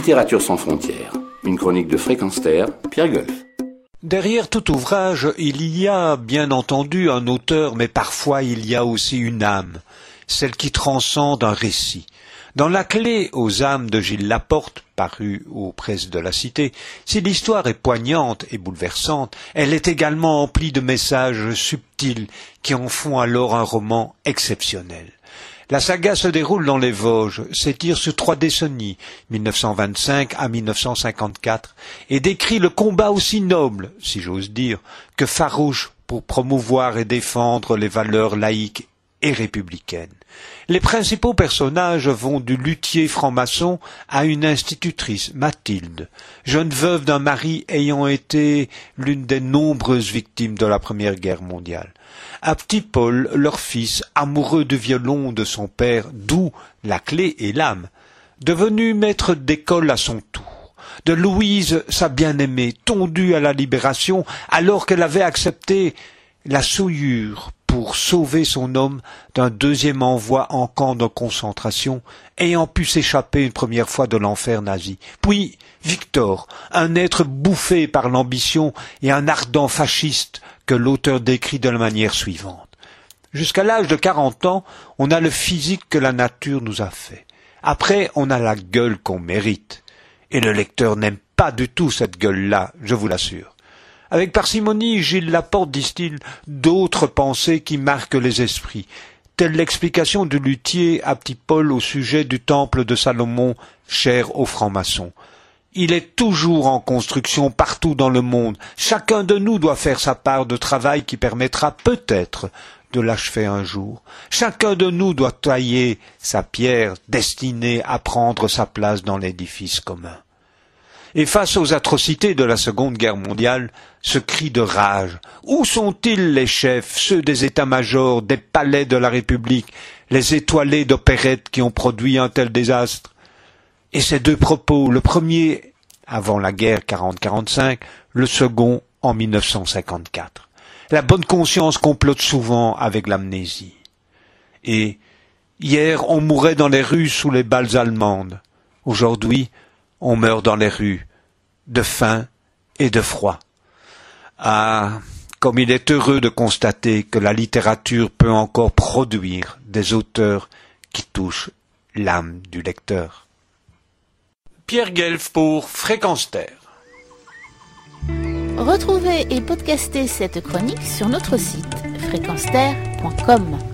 Littérature sans frontières, une chronique de Fréquence Terre, Pierre Golf. Derrière tout ouvrage, il y a bien entendu un auteur, mais parfois il y a aussi une âme, celle qui transcende un récit. Dans La clé aux âmes de Gilles Laporte, paru aux presses de la Cité, si l'histoire est poignante et bouleversante, elle est également emplie de messages subtils qui en font alors un roman exceptionnel. La saga se déroule dans les Vosges, s'étire sur 3 décennies, 1925 à 1954, et décrit le combat aussi noble, si j'ose dire, que farouche pour promouvoir et défendre les valeurs laïques et républicaines. Les principaux personnages vont du luthier franc-maçon à une institutrice, Mathilde, jeune veuve d'un mari ayant été l'une des nombreuses victimes de la Première Guerre mondiale. À petit Paul, leur fils, amoureux du violon de son père, d'où la clé et l'âme, devenu maître d'école à son tour. De Louise, sa bien-aimée, tondue à la libération, alors qu'elle avait accepté la souillure pour sauver son homme d'un deuxième envoi en camp de concentration, ayant pu s'échapper une première fois de l'enfer nazi. Puis Victor, un être bouffé par l'ambition et un ardent fasciste que l'auteur décrit de la manière suivante. Jusqu'à l'âge de 40 ans, on a le physique que la nature nous a fait. Après, on a la gueule qu'on mérite. Et le lecteur n'aime pas du tout cette gueule-là, je vous l'assure. Avec parcimonie, Gilles Laporte distille d'autres pensées qui marquent les esprits, telle l'explication du luthier à petit Paul au sujet du temple de Salomon, cher aux francs-maçons. Il est toujours en construction partout dans le monde. Chacun de nous doit faire sa part de travail qui permettra peut-être de l'achever un jour. Chacun de nous doit tailler sa pierre destinée à prendre sa place dans l'édifice commun. Et face aux atrocités de la Seconde Guerre mondiale, ce cri de rage. Où sont-ils les chefs, ceux des états-majors, des palais de la République, les étoilés d'opérettes qui ont produit un tel désastre? Et ces deux propos, le premier avant la guerre 40-45, le second en 1954. La bonne conscience complote souvent avec l'amnésie. Et hier, on mourait dans les rues sous les balles allemandes. Aujourd'hui, on meurt dans les rues, de faim et de froid. Ah, comme il est heureux de constater que la littérature peut encore produire des auteurs qui touchent l'âme du lecteur. Pierre Guelf pour Fréquence Terre. Retrouvez et podcastez cette chronique sur notre site fréquenceterre.com.